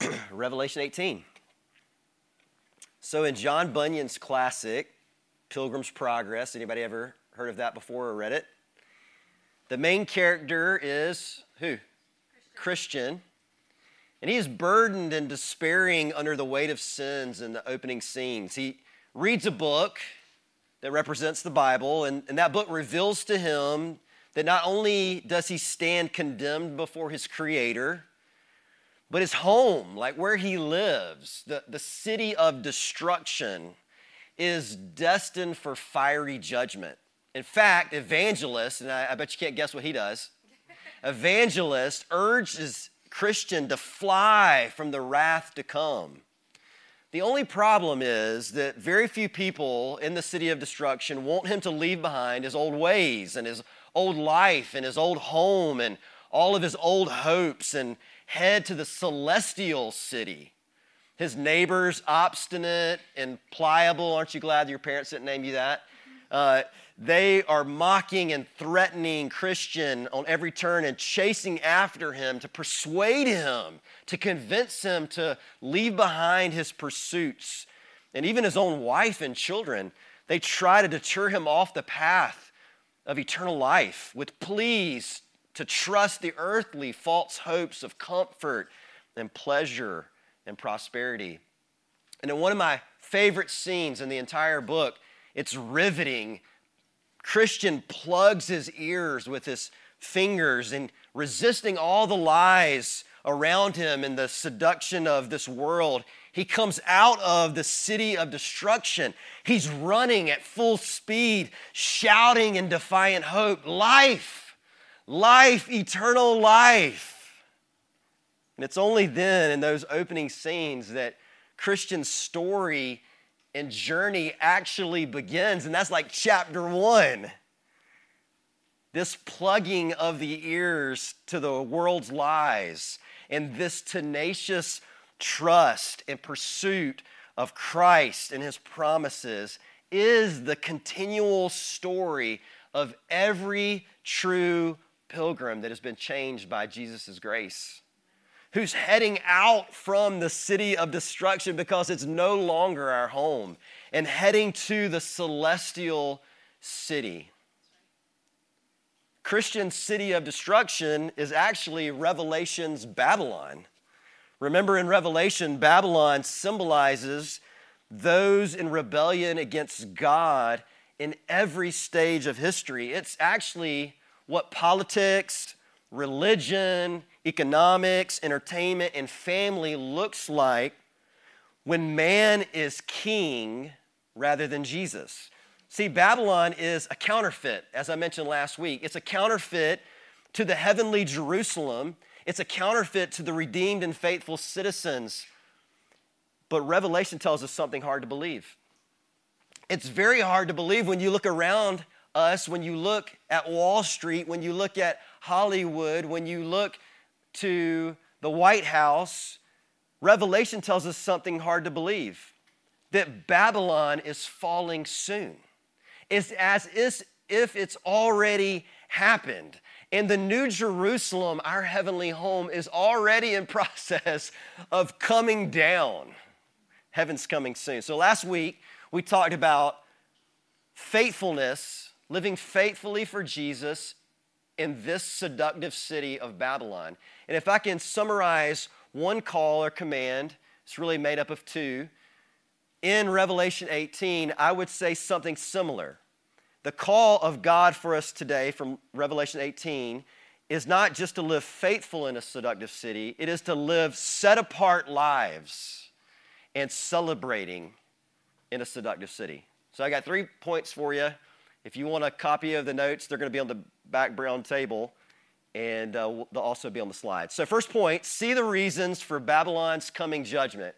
Revelation 18. So in John Bunyan's classic, Pilgrim's Progress, anybody ever heard of that before or read it? The main character is who? Christian. And he is burdened and despairing under the weight of sins in the opening scenes. He reads a book that represents the Bible, and that book reveals to him that not only does he stand condemned before his Creator, but his home, like where he lives, the city of destruction, is destined for fiery judgment. In fact, Evangelist, and I bet you can't guess what he does, Evangelist urges Christian to fly from the wrath to come. The only problem is that very few people in the city of destruction want him to leave behind his old ways and his old life and his old home and all of his old hopes and head to the celestial city. His neighbors, obstinate and pliable. Aren't you glad your parents didn't name you that? They are mocking and threatening Christian on every turn and chasing after him to persuade him, to convince him to leave behind his pursuits. And even his own wife and children, they try to deter him off the path of eternal life with pleas to trust the earthly false hopes of comfort and pleasure and prosperity. And in one of my favorite scenes in the entire book, it's riveting. Christian plugs his ears with his fingers and resisting all the lies around him and the seduction of this world. He comes out of the city of destruction. He's running at full speed, shouting in defiant hope, life, eternal life. And it's only then in those opening scenes that Christian's story and journey actually begins, and that's like chapter 1. This plugging of the ears to the world's lies and this tenacious trust and pursuit of Christ and his promises is the continual story of every true pilgrim that has been changed by Jesus' grace, who's heading out from the city of destruction because it's no longer our home, and heading to the celestial city. Christian city of destruction is actually Revelation's Babylon. Remember in Revelation, Babylon symbolizes those in rebellion against God in every stage of history. It's actually what politics, religion, economics, entertainment, and family looks like when man is king rather than Jesus. See, Babylon is a counterfeit, as I mentioned last week. It's a counterfeit to the heavenly Jerusalem. It's a counterfeit to the redeemed and faithful citizens. But Revelation tells us something hard to believe. It's very hard to believe when you look around us, when you look at Wall Street, when you look at Hollywood, when you look to the White House. Revelation tells us something hard to believe, that Babylon is falling soon. It's as if it's already happened. And the New Jerusalem, our heavenly home, is already in process of coming down. Heaven's coming soon. So last week, we talked about faithfulness, living faithfully for Jesus in this seductive city of Babylon. And if I can summarize one call or command, it's really made up of two. In Revelation 18, I would say something similar. The call of God for us today from Revelation 18 is not just to live faithful in a seductive city, it is to live set-apart lives and celebrating in a seductive city. So I got 3 points for you. If you want a copy of the notes, they're going to be on the back brown table, and they'll also be on the slide. So first point, see the reasons for Babylon's coming judgment.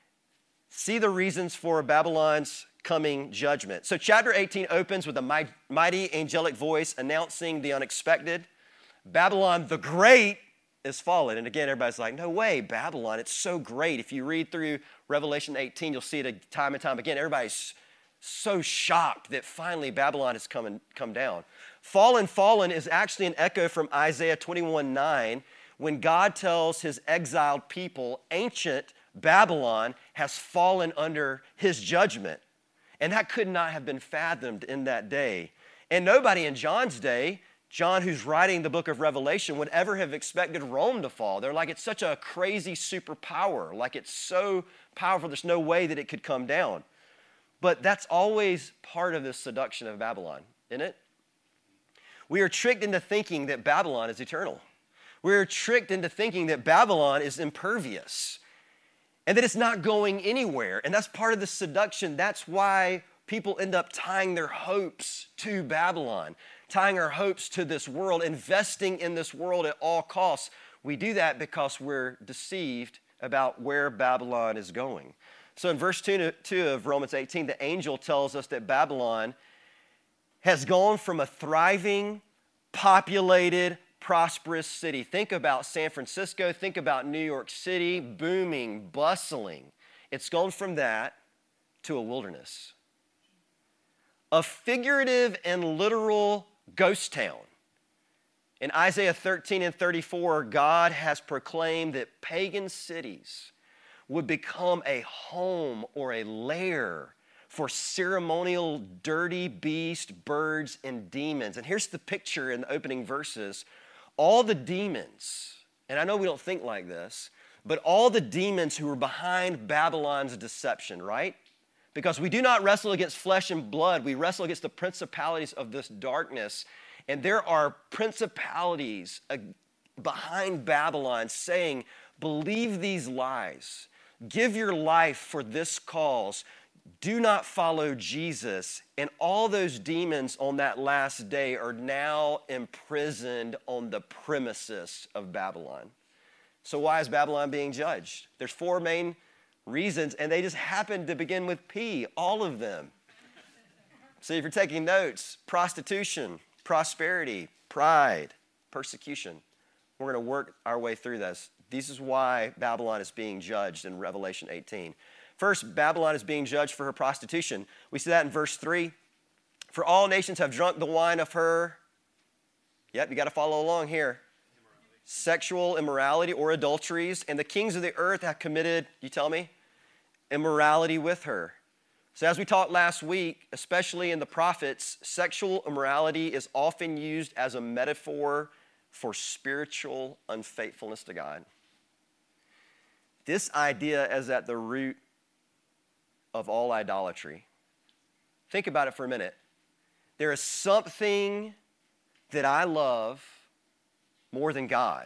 See the reasons for Babylon's coming judgment. So chapter 18 opens with a mighty angelic voice announcing the unexpected. Babylon the Great is fallen. And again, everybody's like, no way, Babylon, it's so great. If you read through Revelation 18, you'll see it time and time again. Everybody's so shocked that finally Babylon has come down. Fallen is actually an echo from Isaiah 21:9, when God tells his exiled people, ancient Babylon has fallen under his judgment. And that could not have been fathomed in that day. And nobody in John's day, John, who's writing the book of Revelation, would ever have expected Rome to fall. They're like, it's such a crazy superpower. Like, it's so powerful, there's no way that it could come down. But that's always part of this seduction of Babylon, isn't it? We are tricked into thinking that Babylon is eternal. We are tricked into thinking that Babylon is impervious and that it's not going anywhere. And that's part of the seduction. That's why people end up tying their hopes to Babylon, tying our hopes to this world, investing in this world at all costs. We do that because we're deceived about where Babylon is going. So in verse 2 of Romans 18, the angel tells us that Babylon has gone from a thriving, populated, prosperous city. Think about San Francisco, think about New York City, booming, bustling. It's gone from that to a wilderness. A figurative and literal ghost town. In Isaiah 13 and 34, God has proclaimed that pagan cities would become a home or a lair for ceremonial dirty beast, birds, and demons. And here's the picture in the opening verses. All the demons, and I know we don't think like this, but all the demons who were behind Babylon's deception, right? Because we do not wrestle against flesh and blood. We wrestle against the principalities of this darkness. And there are principalities behind Babylon saying, believe these lies. Give your life for this cause. Do not follow Jesus. And all those demons on that last day are now imprisoned on the premises of Babylon. So why is Babylon being judged? There's 4 main reasons, and they just happen to begin with P, all of them. So if you're taking notes, prostitution, prosperity, pride, persecution. We're going to work our way through this. This is why Babylon is being judged in Revelation 18. First, Babylon is being judged for her prostitution. We see that in verse 3. For all nations have drunk the wine of her. Yep, you got to follow along here. Sexual immorality or adulteries, and the kings of the earth have committed, you tell me, immorality with her. So as we talked last week, especially in the prophets, sexual immorality is often used as a metaphor for spiritual unfaithfulness to God. This idea is at the root of all idolatry. Think about it for a minute. There is something that I love more than God.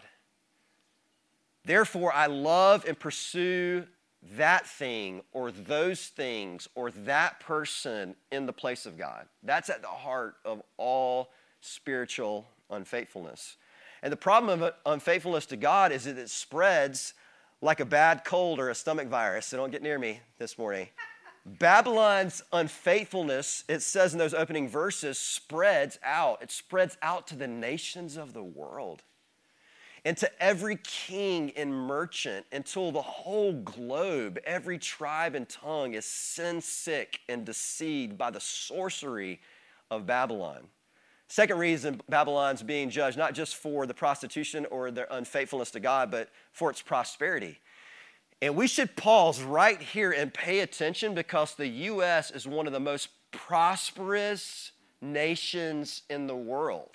Therefore, I love and pursue that thing or those things or that person in the place of God. That's at the heart of all spiritual unfaithfulness. And the problem of unfaithfulness to God is that it spreads like a bad cold or a stomach virus. So don't get near me this morning. Babylon's unfaithfulness, it says in those opening verses, spreads out. It spreads out to the nations of the world and to every king and merchant until the whole globe, every tribe and tongue is sin-sick and deceived by the sorcery of Babylon. Second reason Babylon's being judged, not just for the prostitution or their unfaithfulness to God, but for its prosperity. And we should pause right here and pay attention because the U.S. is one of the most prosperous nations in the world.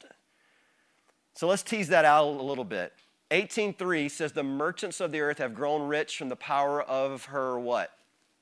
So let's tease that out a little bit. 18:3 says, the merchants of the earth have grown rich from the power of her what?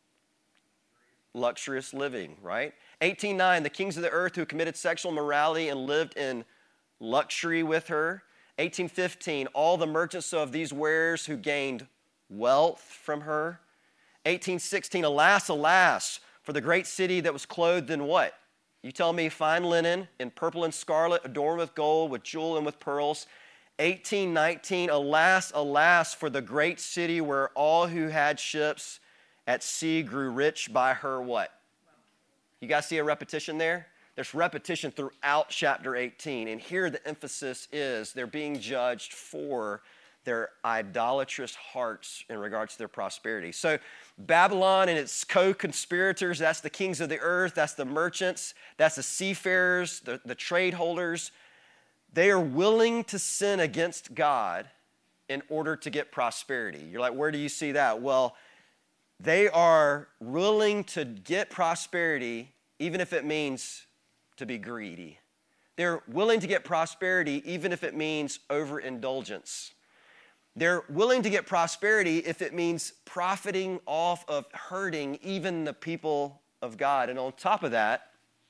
Luxurious living, right? 18:9, the kings of the earth who committed sexual immorality and lived in luxury with her. 18:15, all the merchants of these wares who gained wealth from her. 18:16, alas, alas, for the great city that was clothed in what? You tell me, fine linen, in purple and scarlet, adorned with gold, with jewel and with pearls. 18:19, alas, alas, for the great city where all who had ships at sea grew rich by her what? You guys see a repetition there? There's repetition throughout chapter 18. And here the emphasis is they're being judged for their idolatrous hearts in regards to their prosperity. So Babylon and its co-conspirators, that's the kings of the earth, that's the merchants, that's the seafarers, the trade holders. They are willing to sin against God in order to get prosperity. You're like, where do you see that? Well, they are willing to get prosperity even if it means to be greedy. They're willing to get prosperity even if it means overindulgence. They're willing to get prosperity if it means profiting off of hurting even the people of God. And on top of that,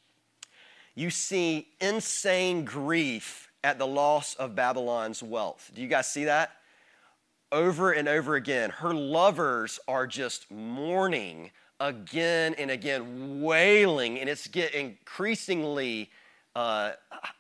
you see insane grief at the loss of Babylon's wealth. Do you guys see that? Over and over again, her lovers are just mourning again and again, wailing, and it's getting increasingly, the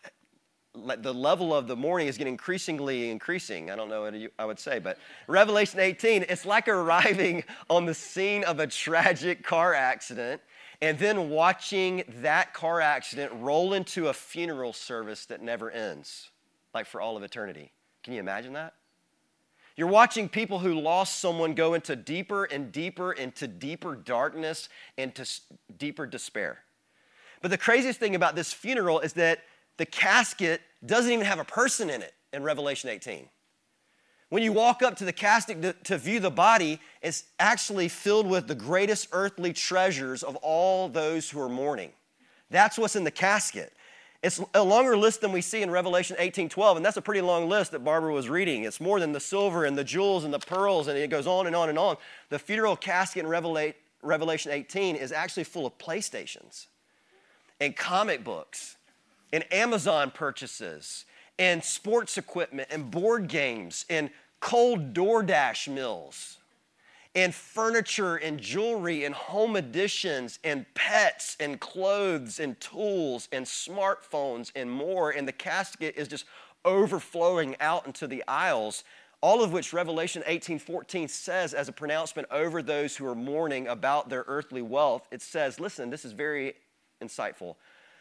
level of the mourning is getting increasingly increasing. I don't know what I would say, but Revelation 18, it's like arriving on the scene of a tragic car accident and then watching that car accident roll into a funeral service that never ends, like for all of eternity. Can you imagine that? You're watching people who lost someone go into deeper and deeper into deeper darkness and to deeper despair. But the craziest thing about this funeral is that the casket doesn't even have a person in it in Revelation 18. When you walk up to the casket to view the body, it's actually filled with the greatest earthly treasures of all those who are mourning. That's what's in the casket. It's a longer list than we see in Revelation 18:12, and that's a pretty long list that Barbara was reading. It's more than the silver and the jewels and the pearls, and it goes on and on and on. The funeral casket in Revelation 18 is actually full of PlayStations and comic books and Amazon purchases and sports equipment and board games and cold DoorDash meals and furniture and jewelry and home additions and pets and clothes and tools and smartphones and more. And the casket is just overflowing out into the aisles, all of which Revelation 18:14 says as a pronouncement over those who are mourning about their earthly wealth. It says, listen, this is very insightful.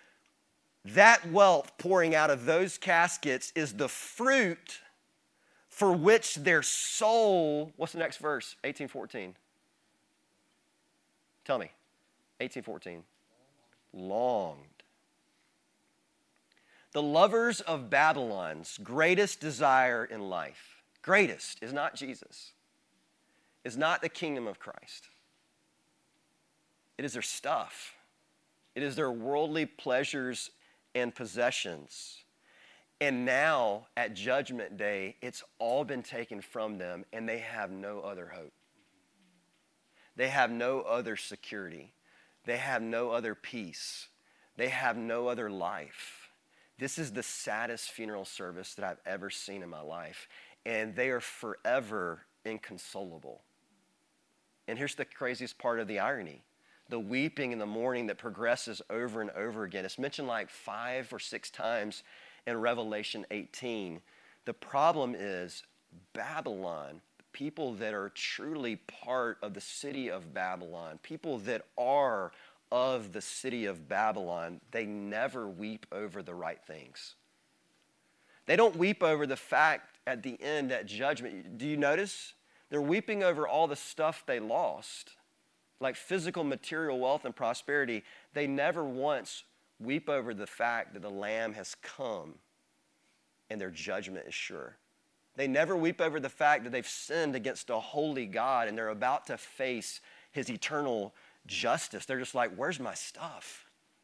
That wealth pouring out of those caskets is the fruit for which their soul, what's the next verse? 18:14. Tell me. 18:14. Longed. The lovers of Babylon's greatest desire in life, greatest, is not Jesus, is not the kingdom of Christ. It is their stuff. It is their worldly pleasures and possessions. And now, at Judgment Day, it's all been taken from them, and they have no other hope. They have no other security. They have no other peace. They have no other life. This is the saddest funeral service that I've ever seen in my life, and they are forever inconsolable. And here's the craziest part of the irony. The weeping and the mourning that progresses over and over again. It's mentioned like 5 or 6 times in Revelation 18. The problem is Babylon, people that are truly part of the city of Babylon, people that are of the city of Babylon, they never weep over the right things. They don't weep over the fact at the end, at judgment. Do you notice? They're weeping over all the stuff they lost, like physical, material wealth and prosperity. They never once weep over the fact that the Lamb has come and their judgment is sure. They never weep over the fact that they've sinned against a holy God and they're about to face his eternal justice. They're just like, where's my stuff?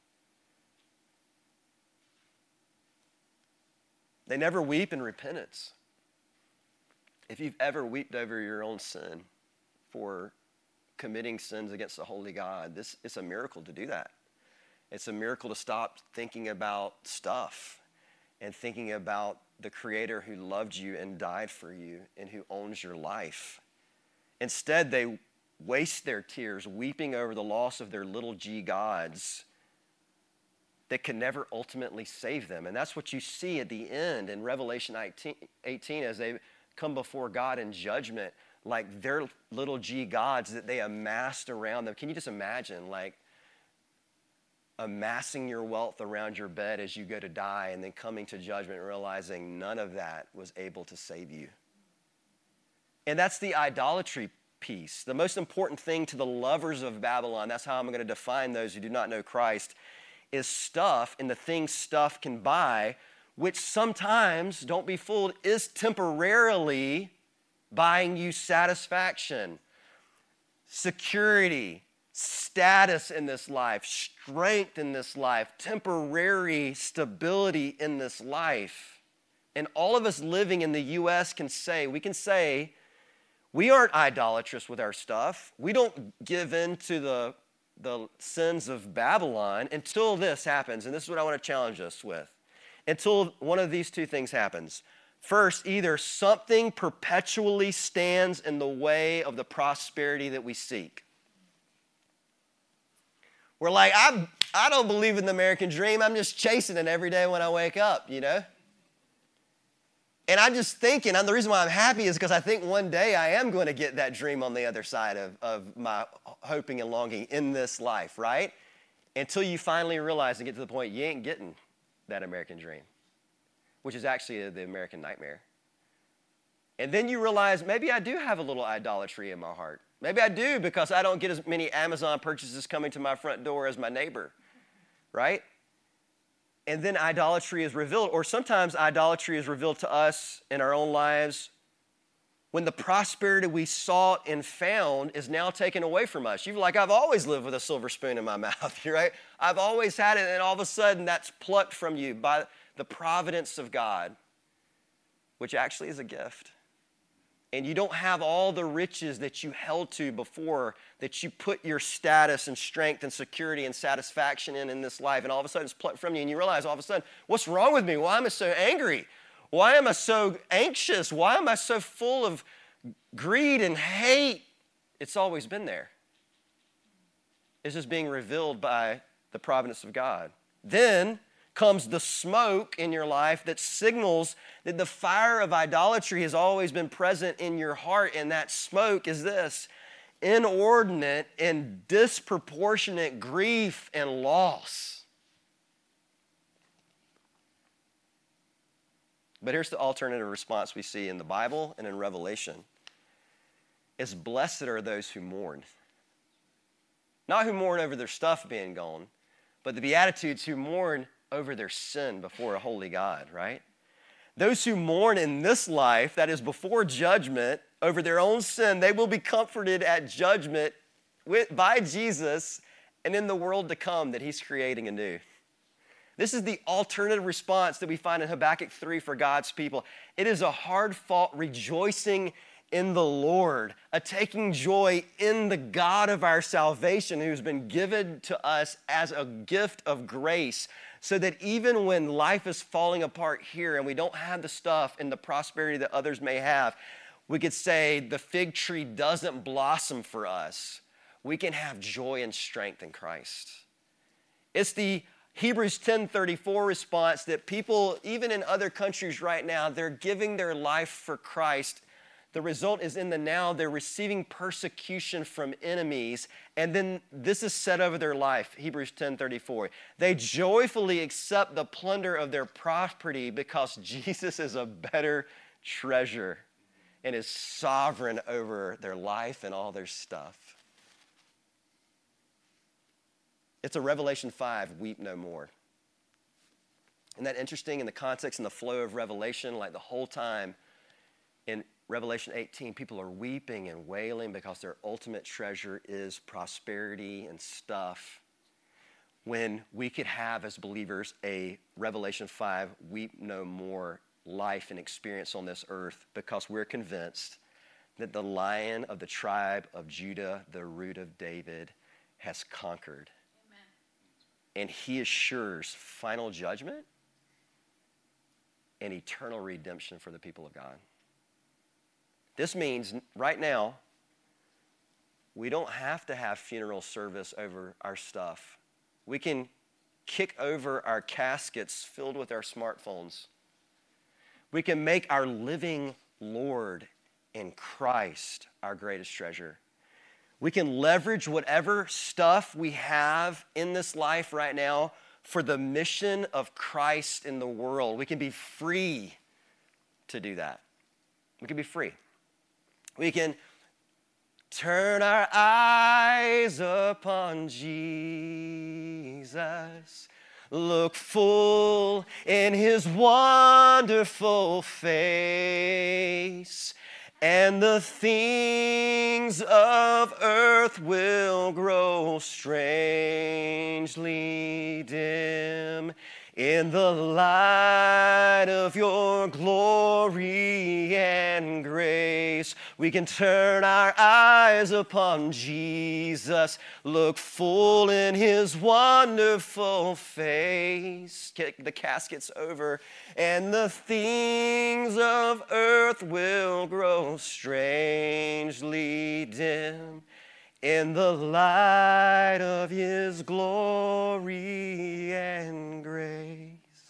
They never weep in repentance. If you've ever wept over your own sin for committing sins against the holy God, it's a miracle to do that. It's a miracle to stop thinking about stuff and thinking about the Creator who loved you and died for you and who owns your life. Instead, they waste their tears weeping over the loss of their little g gods that can never ultimately save them. And that's what you see at the end in Revelation 18 as they come before God in judgment, like their little g gods that they amassed around them. Can you just imagine, like, amassing your wealth around your bed as you go to die and then coming to judgment and realizing none of that was able to save you? And that's the idolatry piece. The most important thing to the lovers of Babylon, that's how I'm going to define those who do not know Christ, is stuff and the things stuff can buy, which sometimes, don't be fooled, is temporarily buying you satisfaction, security, status in this life, strength in this life, temporary stability in this life. And all of us living in the U.S. we can say, we aren't idolatrous with our stuff. We don't give in to the sins of Babylon until this happens. And this is what I want to challenge us with. Until one of these two things happens. First, either something perpetually stands in the way of the prosperity that we seek. We're like, I don't believe in the American dream. I'm just chasing it every day when I wake up, you know? And I'm just thinking, and the reason why I'm happy is because I think one day I am going to get that dream on the other side of my hoping and longing in this life, right? Until you finally realize and get to the point you ain't getting that American dream, which is actually the American nightmare. And then you realize maybe I do have a little idolatry in my heart. Maybe I do because I don't get as many Amazon purchases coming to my front door as my neighbor, right? And then idolatry is revealed, or sometimes idolatry is revealed to us in our own lives when the prosperity we sought and found is now taken away from us. You're like, I've always lived with a silver spoon in my mouth, right? I've always had it, and all of a sudden that's plucked from you by the providence of God, which actually is a gift. And you don't have all the riches that you held to before, that you put your status and strength and security and satisfaction in this life, and all of a sudden it's plucked from you, and you realize all of a sudden, what's wrong with me? Why am I so angry? Why am I so anxious? Why am I so full of greed and hate? It's always been there. It's just being revealed by the providence of God. Then comes the smoke in your life that signals that the fire of idolatry has always been present in your heart, and that smoke is this: inordinate and disproportionate grief and loss. But here's the alternative response we see in the Bible and in Revelation. It's blessed are those who mourn. Not who mourn over their stuff being gone, but the Beatitudes who mourn over their sin before a holy God, right? Those who mourn in this life, that is before judgment, over their own sin, they will be comforted at judgment by Jesus and in the world to come that he's creating anew. This is the alternative response that we find in Habakkuk 3 for God's people. It is a hard-fought rejoicing in the Lord, a taking joy in the God of our salvation who's been given to us as a gift of grace, so that even when life is falling apart here and we don't have the stuff and the prosperity that others may have, we could say the fig tree doesn't blossom for us. We can have joy and strength in Christ. It's the Hebrews 10:34 response that people, even in other countries right now, they're giving their life for Christ. The result is in the now, they're receiving persecution from enemies, and then this is set over their life, Hebrews 10:34. They joyfully accept the plunder of their property because Jesus is a better treasure and is sovereign over their life and all their stuff. It's a Revelation 5, weep no more. Isn't that interesting in the context and the flow of Revelation? Like the whole time in Revelation 18, people are weeping and wailing because their ultimate treasure is prosperity and stuff. When we could have, as believers, a Revelation 5, weep no more life and experience on this earth because we're convinced that the Lion of the tribe of Judah, the root of David, has conquered. Amen. And he assures final judgment and eternal redemption for the people of God. This means right now, we don't have to have funeral service over our stuff. We can kick over our caskets filled with our smartphones. We can make our living Lord in Christ our greatest treasure. We can leverage whatever stuff we have in this life right now for the mission of Christ in the world. We can be free to do that. We can be free. We can turn our eyes upon Jesus, look full in his wonderful face, and the things of earth will grow strangely dim in the light of your glory and grace. We can turn our eyes upon Jesus, look full in his wonderful face. The casket's over, and the things of earth will grow strangely dim in the light of his glory and grace.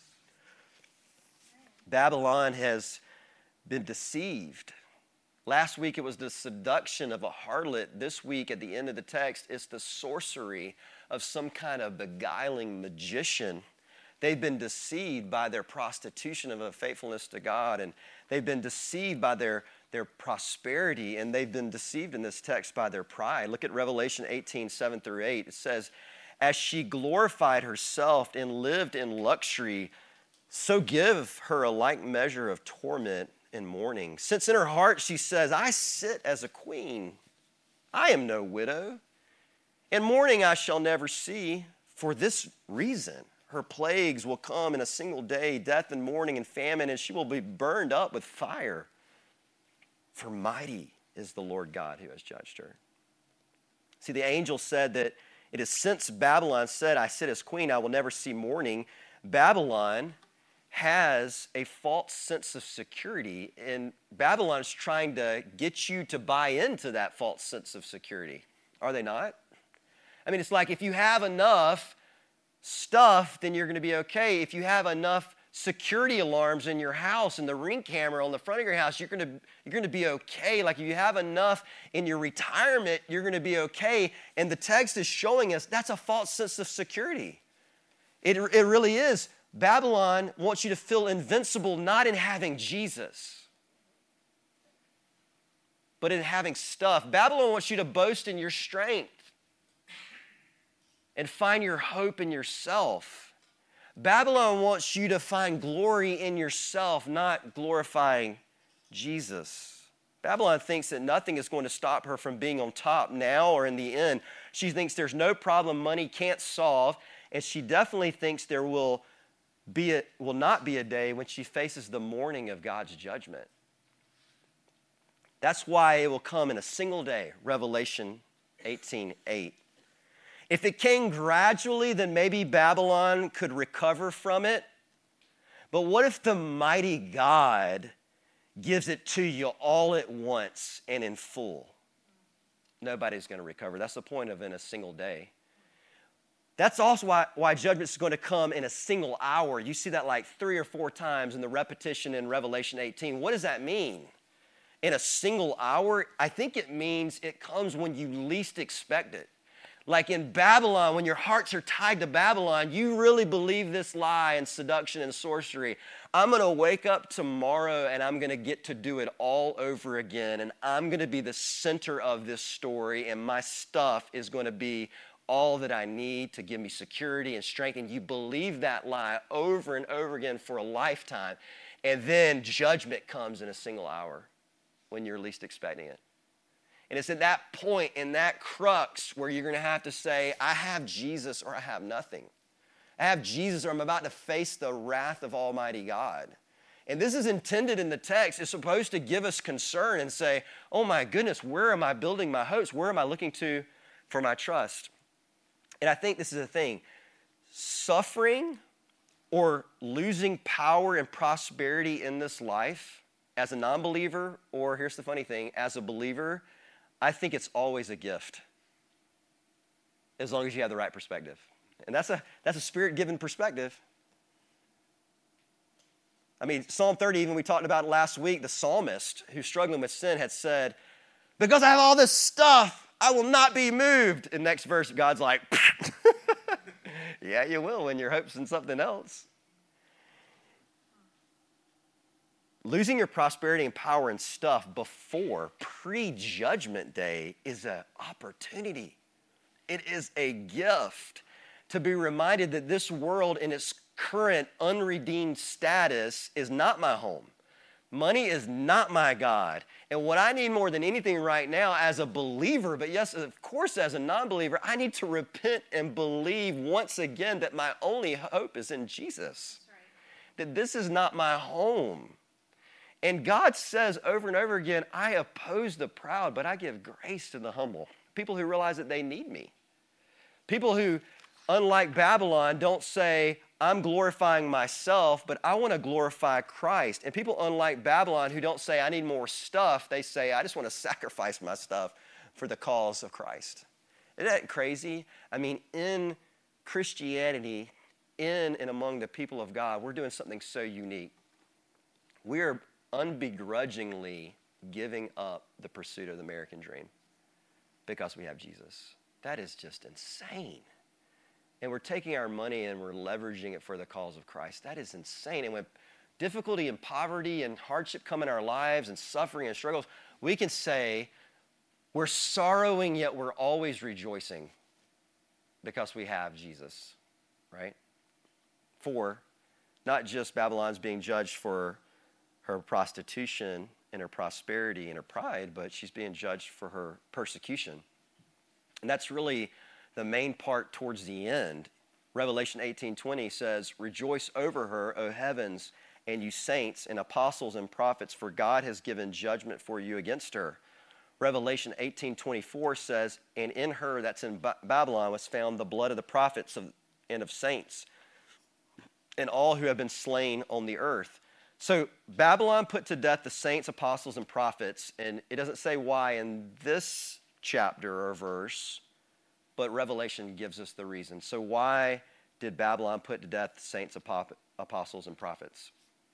Babylon has been deceived. Last week it was the seduction of a harlot. This week at the end of the text, it's the sorcery of some kind of beguiling magician. They've been deceived by their prostitution of unfaithfulness to God, and they've been deceived by their prosperity, and they've been deceived in this text by their pride. Look at Revelation 18, 7 through 8. It says, as she glorified herself and lived in luxury, so give her a like measure of torment and mourning. Since in her heart she says, I sit as a queen, I am no widow, and mourning I shall never see. For this reason, her plagues will come in a single day, death and mourning and famine, and she will be burned up with fire. For mighty is the Lord God who has judged her. See, the angel said that it is since Babylon said, I sit as queen, I will never see mourning. Babylon has a false sense of security, and Babylon is trying to get you to buy into that false sense of security. Are they not? I mean, it's like if you have enough stuff, then you're going to be okay. If you have enough security alarms in your house and the Ring camera on the front of your house, you're going to be okay. Like if you have enough in your retirement, you're going to be okay. And the text is showing us that's a false sense of security. It really is. Babylon wants you to feel invincible not in having Jesus, but in having stuff. Babylon wants you to boast in your strength and find your hope in yourself. Babylon wants you to find glory in yourself, not glorifying Jesus. Babylon thinks that nothing is going to stop her from being on top now or in the end. She thinks there's no problem money can't solve, and she definitely thinks there will not be a day when she faces the mourning of God's judgment. That's why it will come in a single day, Revelation 18:8. If it came gradually, then maybe Babylon could recover from it. But what if the mighty God gives it to you all at once and in full? Nobody's going to recover. That's the point of in a single day. That's also why judgment is going to come in a single hour. You see that like 3 or 4 times in the repetition in Revelation 18. What does that mean? In a single hour? I think it means it comes when you least expect it. Like in Babylon, when your hearts are tied to Babylon, you really believe this lie and seduction and sorcery. I'm going to wake up tomorrow and I'm going to get to do it all over again. And I'm going to be the center of this story, and my stuff is going to be all that I need to give me security and strength. And you believe that lie over and over again for a lifetime. And then judgment comes in a single hour when you're least expecting it. And it's at that point, in that crux, where you're going to have to say, I have Jesus or I have nothing. I have Jesus or I'm about to face the wrath of Almighty God. And this is intended in the text. It's supposed to give us concern and say, oh my goodness, where am I building my hopes? Where am I looking to for my trust? And I think this is the thing. Suffering or losing power and prosperity in this life as a non-believer, or here's the funny thing, as a believer, I think it's always a gift, as long as you have the right perspective. And that's a Spirit-given perspective. I mean, Psalm 30, even we talked about it last week, the psalmist who's struggling with sin had said, because I have all this stuff, I will not be moved. And next verse, God's like, yeah, you will when your hope's in something else. Losing your prosperity and power and stuff before pre-judgment day is an opportunity. It is a gift to be reminded that this world in its current unredeemed status is not my home. Money is not my God. And what I need more than anything right now as a believer, but yes, of course, as a non-believer, I need to repent and believe once again that my only hope is in Jesus. Right. That this is not my home. And God says over and over again, I oppose the proud, but I give grace to the humble. People who realize that they need me. People who, unlike Babylon, don't say, I'm glorifying myself, but I want to glorify Christ. And people unlike Babylon who don't say, I need more stuff, they say, I just want to sacrifice my stuff for the cause of Christ. Isn't that crazy? I mean, in Christianity, in and among the people of God, we're doing something so unique. We are unbegrudgingly giving up the pursuit of the American dream because we have Jesus. That is just insane. And we're taking our money and we're leveraging it for the cause of Christ. That is insane. And when difficulty and poverty and hardship come in our lives and suffering and struggles, we can say we're sorrowing, yet we're always rejoicing because we have Jesus, right? 4, not just Babylon's being judged for her prostitution and her prosperity and her pride, but she's being judged for her persecution. And that's really the main part towards the end. Revelation 18:20 says, rejoice over her, O heavens, and you saints and apostles and prophets, for God has given judgment for you against her. Revelation 18:24 says, and in her, that's in Babylon, was found the blood of the prophets and of saints, and all who have been slain on the earth. So Babylon put to death the saints, apostles, and prophets, and it doesn't say why in this chapter or verse, but Revelation gives us the reason. So why did Babylon put to death the saints, apostles, and prophets?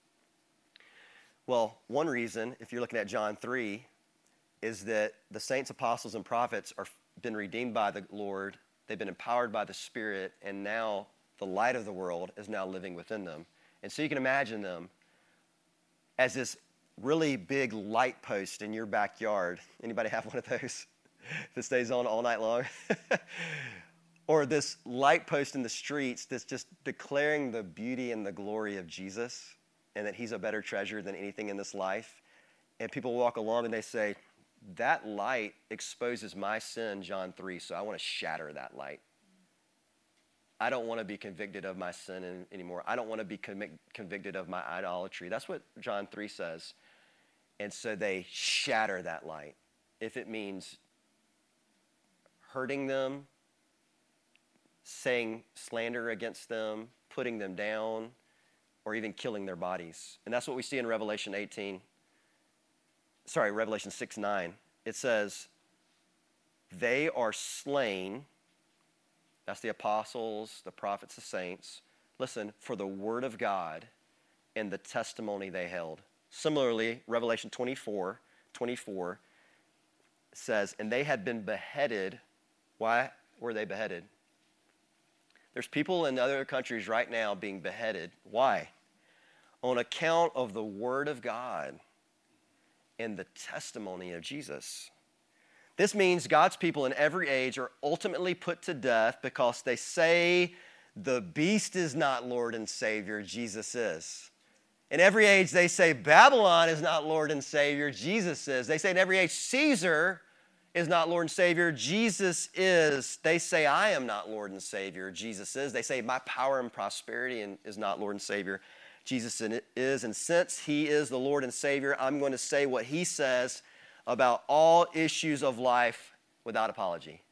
Well, one reason, if you're looking at John 3, is that the saints, apostles, and prophets are been redeemed by the Lord. They've been empowered by the Spirit, and now the light of the world is now living within them. And so you can imagine them as this really big light post in your backyard. Anybody have one of those that stays on all night long? Or this light post in the streets that's just declaring the beauty and the glory of Jesus and that he's a better treasure than anything in this life. And people walk along and they say, that light exposes my sin, John 3, so I want to shatter that light. I don't want to be convicted of my sin anymore. I don't want to be convicted of my idolatry. That's what John 3 says. And so they shatter that light. If it means hurting them, saying slander against them, putting them down, or even killing their bodies. And that's what we see in Revelation 6:9. It says, they are slain. That's the apostles, the prophets, the saints. Listen, for the word of God and the testimony they held. Similarly, Revelation 24 says, and they had been beheaded. Why were they beheaded? There's people in other countries right now being beheaded. Why? On account of the word of God and the testimony of Jesus. This means God's people in every age are ultimately put to death because they say the beast is not Lord and Savior, Jesus is. In every age, they say Babylon is not Lord and Savior, Jesus is. They say in every age, Caesar is not Lord and Savior, Jesus is. They say I am not Lord and Savior, Jesus is. They say my power and prosperity is not Lord and Savior, Jesus is. And since he is the Lord and Savior, I'm going to say what he says about all issues of life without apology.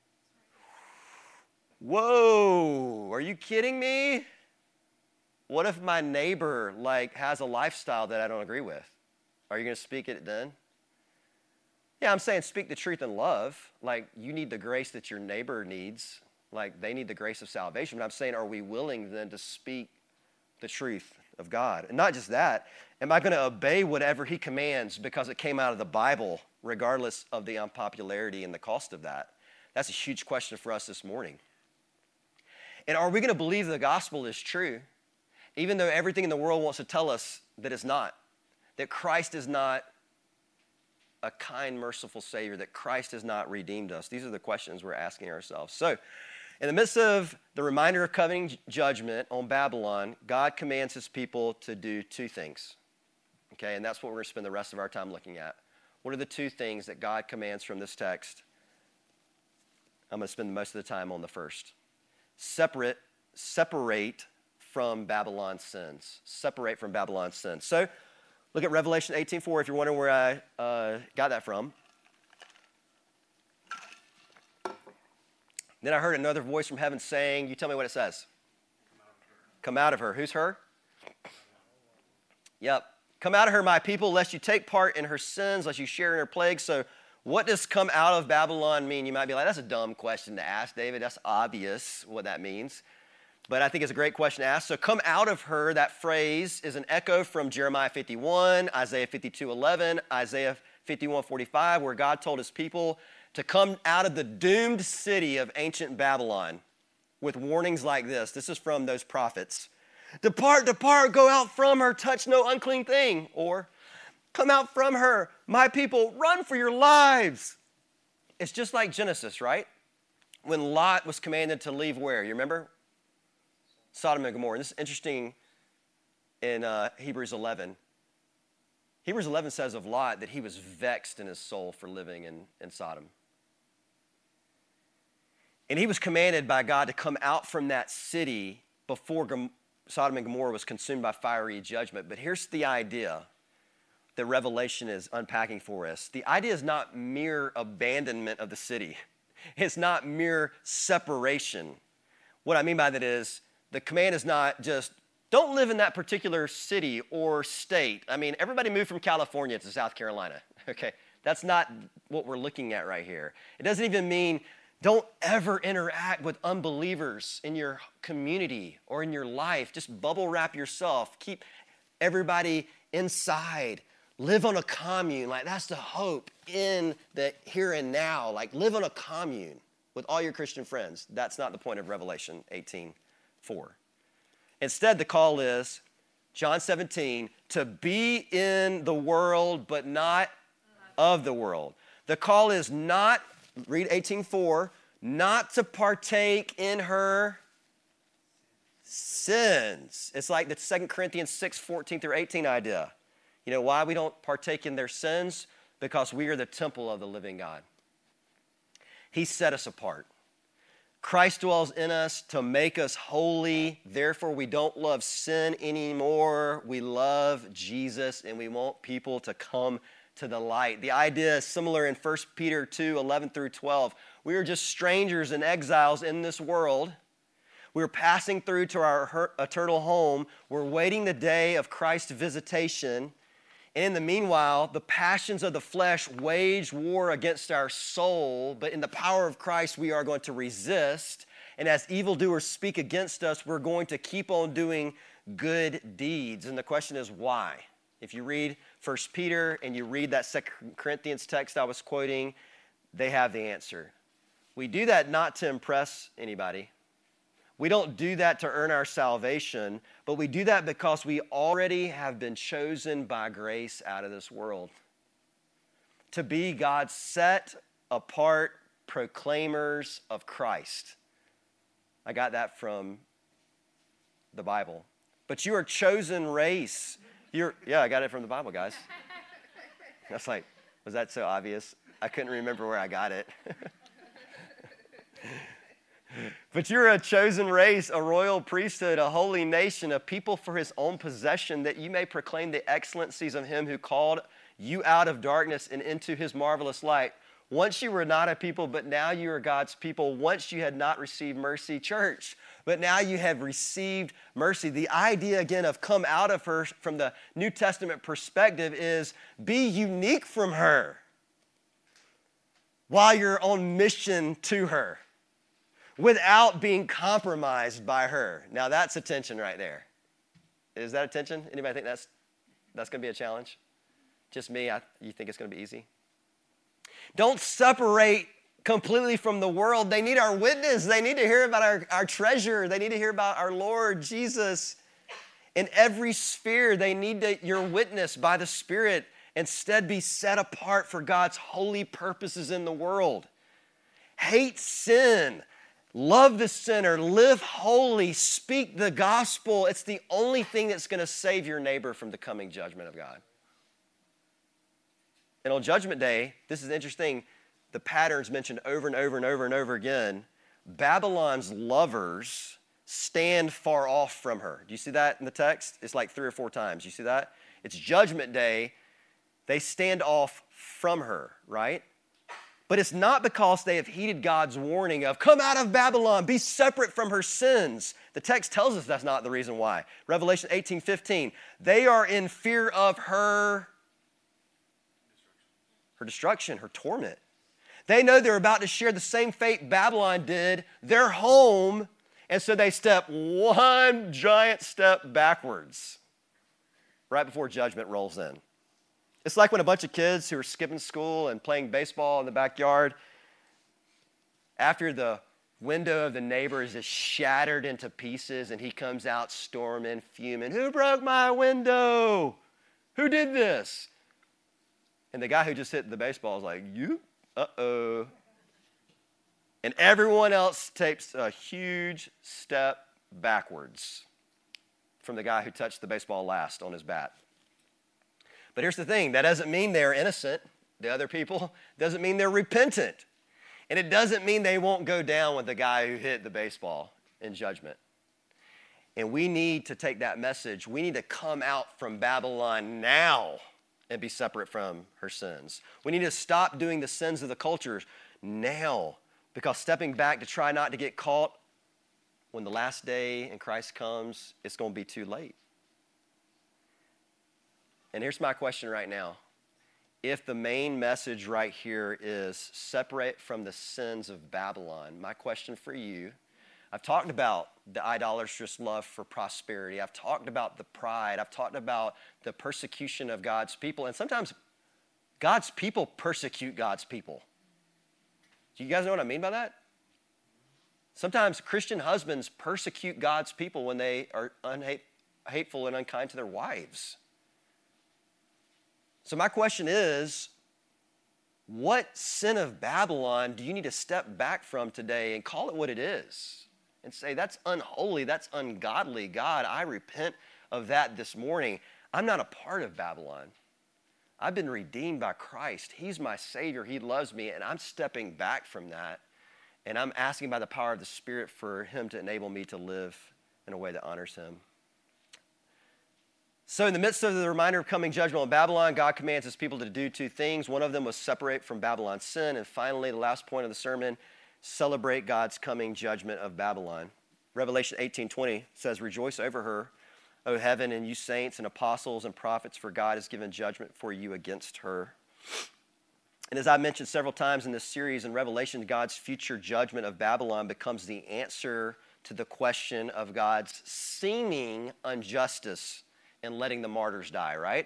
Whoa, are you kidding me? What if my neighbor has a lifestyle that I don't agree with? Are you going to speak it then? Yeah, I'm saying speak the truth in love. You need the grace that your neighbor needs. They need the grace of salvation. But I'm saying, are we willing then to speak the truth of God? And not just that, am I going to obey whatever he commands because it came out of the Bible, regardless of the unpopularity and the cost of that? That's a huge question for us this morning. And are we going to believe the gospel is true, even though everything in the world wants to tell us that it's not, that Christ is not a kind, merciful Savior, that Christ has not redeemed us? These are the questions we're asking ourselves. So, in the midst of the reminder of coming judgment on Babylon, God commands his people to do two things. okay? And that's what we're going to spend the rest of our time looking at. What are the two things that God commands from this text? I'm going to spend most of the time on the first. Separate from Babylon's sins. Separate from Babylon's sins. So look at Revelation 18:4 if you're wondering where I got that from. Then I heard another voice from heaven saying, you tell me what it says. Come out of her. Who's her? Yep. Come out of her, my people, lest you take part in her sins, lest you share in her plagues. So what does come out of Babylon mean? You might be like, that's a dumb question to ask, David. That's obvious what that means. But I think it's a great question to ask. So come out of her, that phrase is an echo from Jeremiah 51, Isaiah 52:11, Isaiah 51:45, where God told his people to come out of the doomed city of ancient Babylon with warnings like this. This is from those prophets. Depart, depart, go out from her, touch no unclean thing. Or, come out from her, my people, run for your lives. It's just like Genesis, right? When Lot was commanded to leave where? You remember? Sodom and Gomorrah. And this is interesting in Hebrews 11. Hebrews 11 says of Lot that he was vexed in his soul for living in Sodom. And he was commanded by God to come out from that city before Sodom and Gomorrah was consumed by fiery judgment. But here's the idea that Revelation is unpacking for us. The idea is not mere abandonment of the city. It's not mere separation. What I mean by that is the command is not just don't live in that particular city or state. I mean, everybody moved from California to South Carolina, okay? That's not what we're looking at right here. It doesn't even mean don't ever interact with unbelievers in your community or in your life. Just bubble wrap yourself. Keep everybody inside. Live on a commune. Like, that's the hope in the here and now. Like, live on a commune with all your Christian friends. That's not the point of Revelation 18:4. Instead, the call is, John 17, to be in the world, but not of the world. The call is not, read 18:4, not to partake in her sins. It's like the 2 Corinthians 6:14-18 idea. You know why we don't partake in their sins? Because we are the temple of the living God. He set us apart. Christ dwells in us to make us holy. Therefore, we don't love sin anymore. We love Jesus, and we want people to come to the light. The idea is similar in 1 Peter 2:11-12. We are just strangers and exiles in this world. We're passing through to our eternal home. We're waiting the day of Christ's visitation. And in the meanwhile, the passions of the flesh wage war against our soul, but in the power of Christ, we are going to resist. And as evildoers speak against us, we're going to keep on doing good deeds. And the question is, why? If you read 1 Peter and you read that 2 Corinthians text I was quoting, they have the answer. We do that not to impress anybody. We don't do that to earn our salvation, but we do that because we already have been chosen by grace out of this world to be God's set apart proclaimers of Christ. I got that from the Bible. But you are chosen race. Yeah, I got it from the Bible, guys. That's like, was that so obvious? I couldn't remember where I got it. But you're a chosen race, a royal priesthood, a holy nation, a people for his own possession, that you may proclaim the excellencies of him who called you out of darkness and into his marvelous light. Once you were not a people, but now you are God's people. Once you had not received mercy, church, but now you have received mercy. The idea, again, of come out of her from the New Testament perspective is be unique from her while you're on mission to her, without being compromised by her. Now that's a tension right there. Is that a tension? Anybody think that's going to be a challenge? Just me? You think it's going to be easy? Don't separate completely from the world. They need our witness. They need to hear about our treasure. They need to hear about our Lord Jesus. In every sphere, they need your witness by the Spirit. Instead, be set apart for God's holy purposes in the world. Hate sin. Love the sinner, live holy, speak the gospel. It's the only thing that's going to save your neighbor from the coming judgment of God. And on Judgment Day, this is interesting, the patterns mentioned over and over and over and over again. Babylon's lovers stand far off from her. Do you see that in the text? It's like 3 or 4 times. You see that? It's Judgment Day. They stand off from her, right? But it's not because they have heeded God's warning of, come out of Babylon, be separate from her sins. The text tells us that's not the reason why. Revelation 18:15, they are in fear of her destruction, her torment. They know they're about to share the same fate Babylon did, their home, and so they step one giant step backwards right before judgment rolls in. It's like when a bunch of kids who are skipping school and playing baseball in the backyard, after the window of the neighbor is just shattered into pieces and he comes out storming, fuming, who broke my window? Who did this? And the guy who just hit the baseball is like, you? Uh-oh. And everyone else takes a huge step backwards from the guy who touched the baseball last on his bat. But here's the thing, that doesn't mean they're innocent, the other people. Doesn't mean they're repentant. And it doesn't mean they won't go down with the guy who hit the baseball in judgment. And we need to take that message. We need to come out from Babylon now and be separate from her sins. We need to stop doing the sins of the cultures now, because stepping back to try not to get caught when the last day and Christ comes, it's going to be too late. And here's my question right now. If the main message right here is separate from the sins of Babylon, my question for you, I've talked about the idolatrous love for prosperity. I've talked about the pride. I've talked about the persecution of God's people. And sometimes God's people persecute God's people. Do you guys know what I mean by that? Sometimes Christian husbands persecute God's people when they are hateful and unkind to their wives. So my question is, what sin of Babylon do you need to step back from today and call it what it is? And say, that's unholy, that's ungodly. God, I repent of that this morning. I'm not a part of Babylon. I've been redeemed by Christ. He's my Savior. He loves me, and I'm stepping back from that. And I'm asking by the power of the Spirit for Him to enable me to live in a way that honors Him. So in the midst of the reminder of coming judgment on Babylon, God commands His people to do 2 things. One of them was separate from Babylon's sin. And finally, the last point of the sermon, celebrate God's coming judgment of Babylon. Revelation 18:20 says, rejoice over her, O heaven, and you saints and apostles and prophets, for God has given judgment for you against her. And as I mentioned several times in this series, in Revelation, God's future judgment of Babylon becomes the answer to the question of God's seeming injustice in letting the martyrs die, right?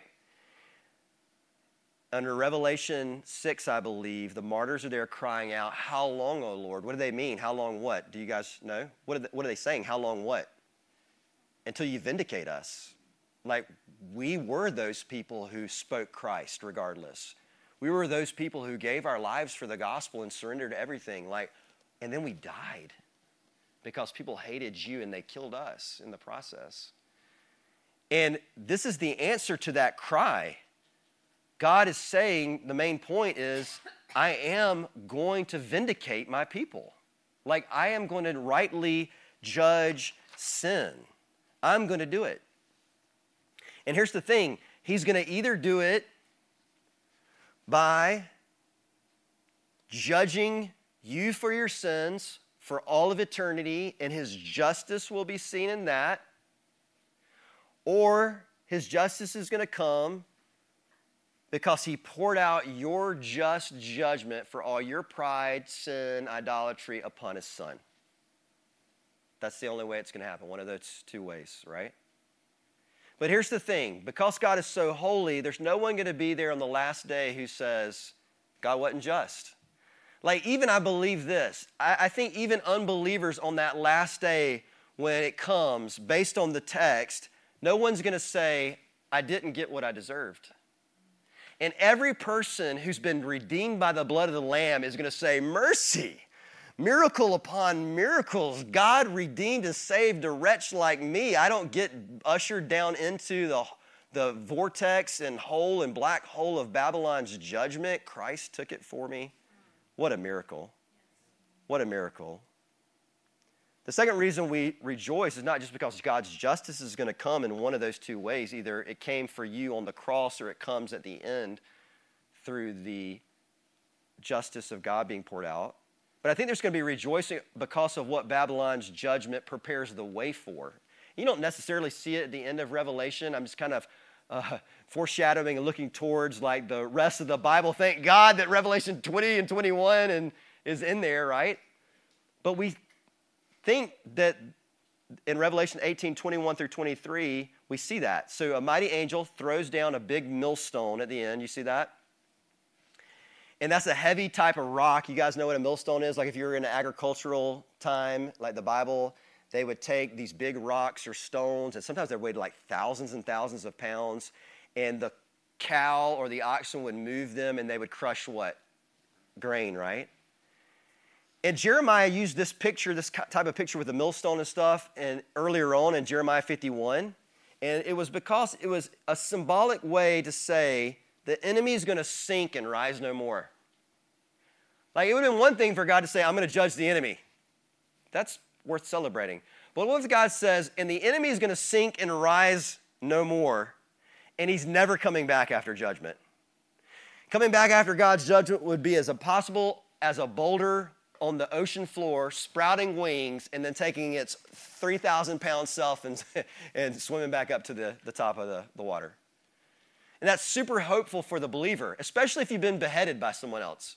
Under Revelation 6, I believe, the martyrs are there crying out, how long, O Lord? What do they mean? How long what? Do you guys know? What are they saying? How long what? Until you vindicate us. Like, we were those people who spoke Christ regardless. We were those people who gave our lives for the gospel and surrendered everything. And then we died because people hated you and they killed us in the process. And this is the answer to that cry. God is saying, the main point is, I am going to vindicate my people. Like, I am going to rightly judge sin. I'm going to do it. And here's the thing. He's going to either do it by judging you for your sins for all of eternity, and His justice will be seen in that, or His justice is going to come because He poured out your just judgment for all your pride, sin, idolatry upon His Son. That's the only way it's going to happen, one of those 2 ways, right? But here's the thing. Because God is so holy, there's no one going to be there on the last day who says, God wasn't just. Like, even I believe this. I think even unbelievers on that last day when it comes, based on the text, no one's going to say, I didn't get what I deserved. And every person who's been redeemed by the blood of the Lamb is going to say, mercy, miracle upon miracles. God redeemed and saved a wretch like me. I don't get ushered down into the vortex and hole and black hole of Babylon's judgment, Christ took it for me. What a miracle. What a miracle. The second reason we rejoice is not just because God's justice is going to come in one of those two ways. Either it came for you on the cross or it comes at the end through the justice of God being poured out. But I think there's going to be rejoicing because of what Babylon's judgment prepares the way for. You don't necessarily see it at the end of Revelation. I'm just kind of foreshadowing and looking towards like the rest of the Bible. Thank God that Revelation 20 and 21 is in there, right? But we think that in Revelation 18, 21 through 23, we see that. So a mighty angel throws down a big millstone at the end. You see that? And that's a heavy type of rock. You guys know what a millstone is? Like if you were in an agricultural time, like the Bible, they would take these big rocks or stones, and sometimes they weighed like thousands and thousands of pounds, and the cow or the oxen would move them, and they would crush what? Grain, right? And Jeremiah used this picture, this type of picture with the millstone and stuff, and earlier on in Jeremiah 51, and it was because it was a symbolic way to say the enemy is going to sink and rise no more. Like it would have been one thing for God to say, I'm going to judge the enemy. That's worth celebrating. But what if God says, and the enemy is going to sink and rise no more, and he's never coming back after judgment? Coming back after God's judgment would be as impossible as a boulder on the ocean floor, sprouting wings, and then taking its 3,000-pound self and swimming back up to the top of the water. And that's super hopeful for the believer, especially if you've been beheaded by someone else.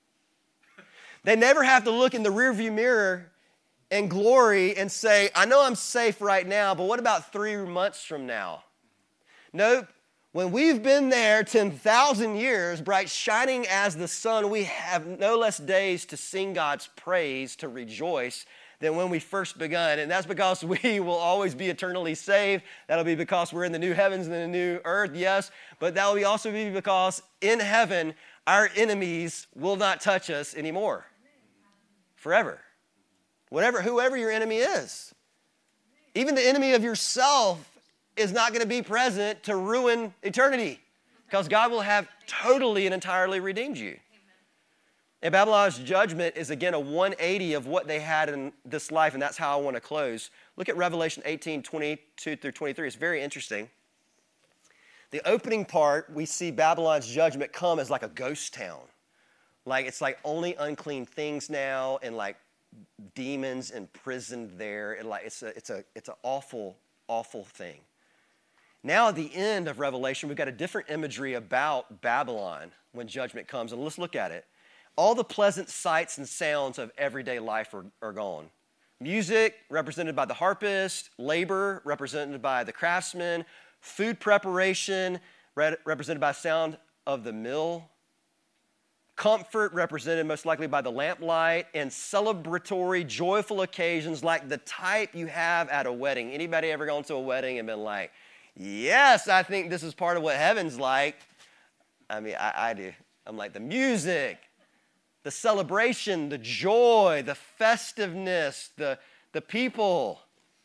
They never have to look in the rearview mirror and glory and say, I know I'm safe right now, but what about 3 months from now? Nope. When we've been there 10,000 years, bright shining as the sun, we have no less days to sing God's praise, to rejoice, than when we first begun. And that's because we will always be eternally saved. That'll be because we're in the new heavens and the new earth, yes. But that will also be because in heaven, our enemies will not touch us anymore. Forever. Whoever your enemy is. Even the enemy of yourself is not going to be present to ruin eternity, because God will have totally and entirely redeemed you. And Babylon's judgment is, again, a 180 of what they had in this life, and that's how I want to close. Look at Revelation 18, 22 through 23. It's very interesting. The opening part, we see Babylon's judgment come as like a ghost town. Like it's like only unclean things now, and like demons imprisoned there. And like it's an awful, awful thing. Now at the end of Revelation, we've got a different imagery about Babylon when judgment comes. And let's look at it. All the pleasant sights and sounds of everyday life are gone. Music, represented by the harpist. Labor, represented by the craftsman. Food preparation, represented by the sound of the mill. Comfort, represented most likely by the lamplight. And celebratory, joyful occasions like the type you have at a wedding. Anybody ever gone to a wedding and been like, yes, I think this is part of what heaven's like? I mean, I do. I'm like, the music, the celebration, the joy, the festiveness, the people.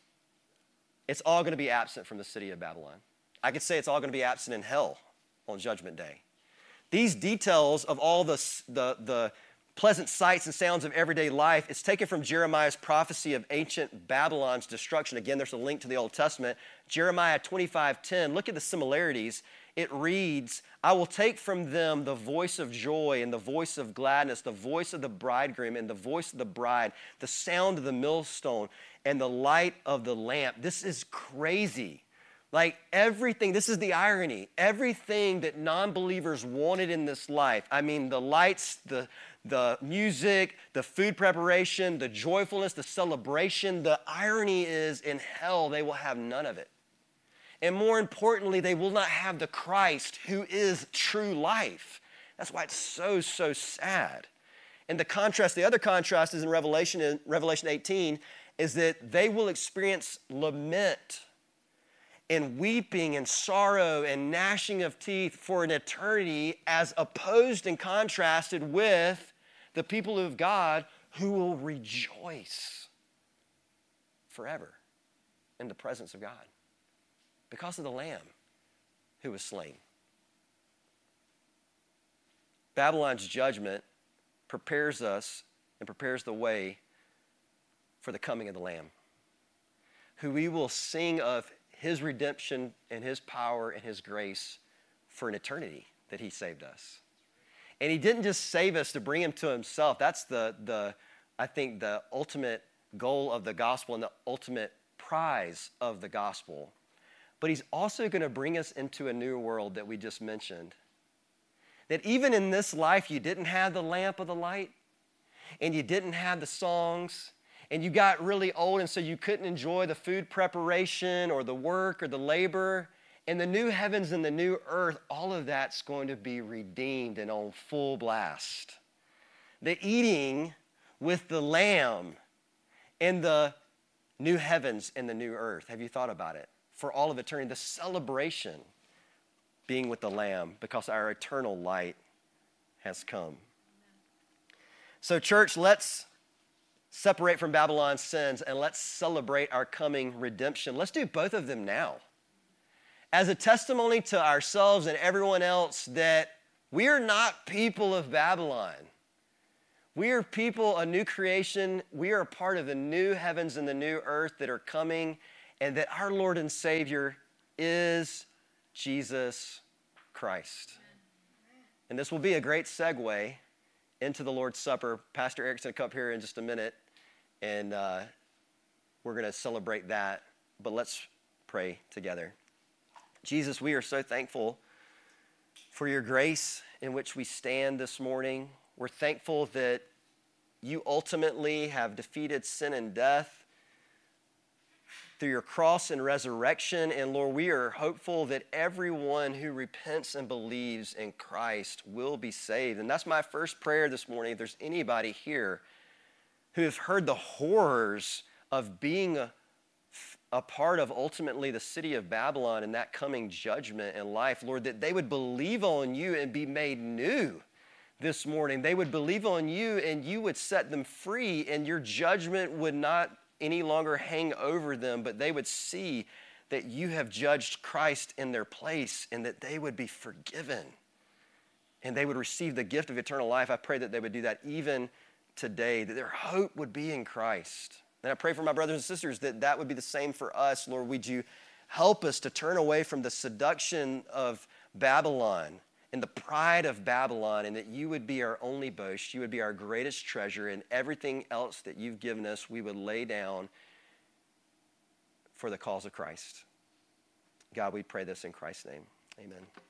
It's all going to be absent from the city of Babylon. I could say it's all going to be absent in hell on Judgment Day. These details of all the pleasant sights and sounds of everyday life, it's taken from Jeremiah's prophecy of ancient Babylon's destruction. Again, there's a link to the Old Testament. Jeremiah 25:10, look at the similarities. It reads, I will take from them the voice of joy and the voice of gladness, the voice of the bridegroom and the voice of the bride, the sound of the millstone and the light of the lamp. This is crazy. Like everything, this is the irony. Everything that non-believers wanted in this life, I mean, the lights, the music, the food preparation, the joyfulness, the celebration, the irony is in hell, they will have none of it. And more importantly, they will not have the Christ who is true life. That's why it's so, so sad. And the other contrast is in Revelation 18, is that they will experience lament and weeping and sorrow and gnashing of teeth for an eternity, as opposed and contrasted with the people of God who will rejoice forever in the presence of God because of the Lamb. who was slain. Babylon's judgment prepares us and prepares the way for the coming of the Lamb, who we will sing of his redemption and his power and his grace for an eternity that he saved us. And he didn't just save us to bring him to himself. That's I think the ultimate goal of the gospel and the ultimate prize of the gospel. But he's also going to bring us into a new world that we just mentioned. That even in this life, you didn't have the lamp of the light, and you didn't have the songs, and you got really old, and so you couldn't enjoy the food preparation or the work or the labor. And the new heavens and the new earth, all of that's going to be redeemed and on full blast. The eating with the Lamb and the new heavens and the new earth. Have you thought about it? For all of eternity, the celebration being with the Lamb because our eternal light has come. So church, let's separate from Babylon's sins and let's celebrate our coming redemption. Let's do both of them now. As a testimony to ourselves and everyone else that we are not people of Babylon. We are people, a new creation. We are a part of the new heavens and the new earth that are coming, and that our Lord and Savior is Jesus Christ. And this will be a great segue into the Lord's Supper. Pastor Eric's going to come up here in just a minute, and we're going to celebrate that. But let's pray together. Jesus, we are so thankful for your grace in which we stand this morning. We're thankful that you ultimately have defeated sin and death through your cross and resurrection. And Lord, we are hopeful that everyone who repents and believes in Christ will be saved. And that's my first prayer this morning. If there's anybody here who have heard the horrors of being a part of ultimately the city of Babylon and that coming judgment in life, Lord, that they would believe on you and be made new this morning. They would believe on you and you would set them free, and your judgment would not any longer hang over them, but they would see that you have judged Christ in their place and that they would be forgiven and they would receive the gift of eternal life. I pray that they would do that even today, that their hope would be in Christ. And I pray for my brothers and sisters that that would be the same for us. Lord, would you help us to turn away from the seduction of Babylon and the pride of Babylon, and that you would be our only boast, you would be our greatest treasure, and everything else that you've given us we would lay down for the cause of Christ. God, we pray this in Christ's name. Amen.